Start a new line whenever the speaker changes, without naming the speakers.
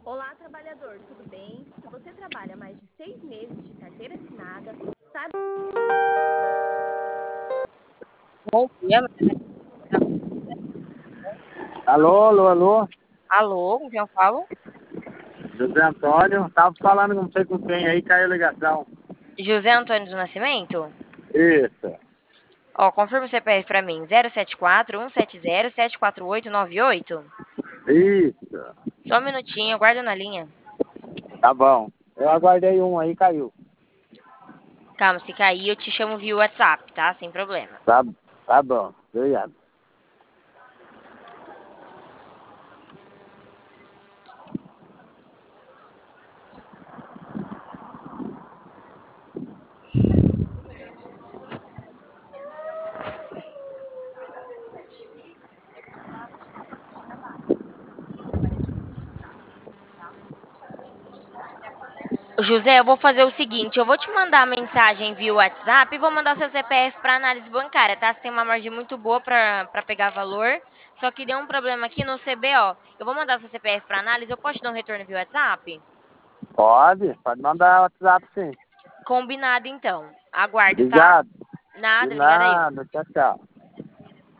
Olá, trabalhador, tudo bem? Se você trabalha mais de 6 meses de carteira assinada, sabe...
Bom dia,
Alô?
alô, com quem eu falo?
José Antônio, tava falando com não sei com quem aí, caiu a ligação.
José Antônio do Nascimento?
Isso,
Ó, confirma o CPF pra mim, 074-170-748-98.
isso,
Só um minutinho, aguarda na linha.
tá bom. Eu aguardei um aí, caiu.
Calma, se cair eu te chamo via WhatsApp, tá? Sem problema.
Tá bom, obrigado.
José, eu vou fazer o seguinte, eu vou te mandar a mensagem via WhatsApp e vou mandar seu CPF para análise bancária, tá? Você tem uma margem muito boa para pegar valor, só que deu um problema aqui no CBO. Eu vou mandar seu CPF para análise, eu posso te dar um retorno via WhatsApp?
Pode mandar WhatsApp sim.
Combinado, então. Aguardo, tá?
Obrigado. De
Nada, obrigada eu.
nada, tchau, tchau.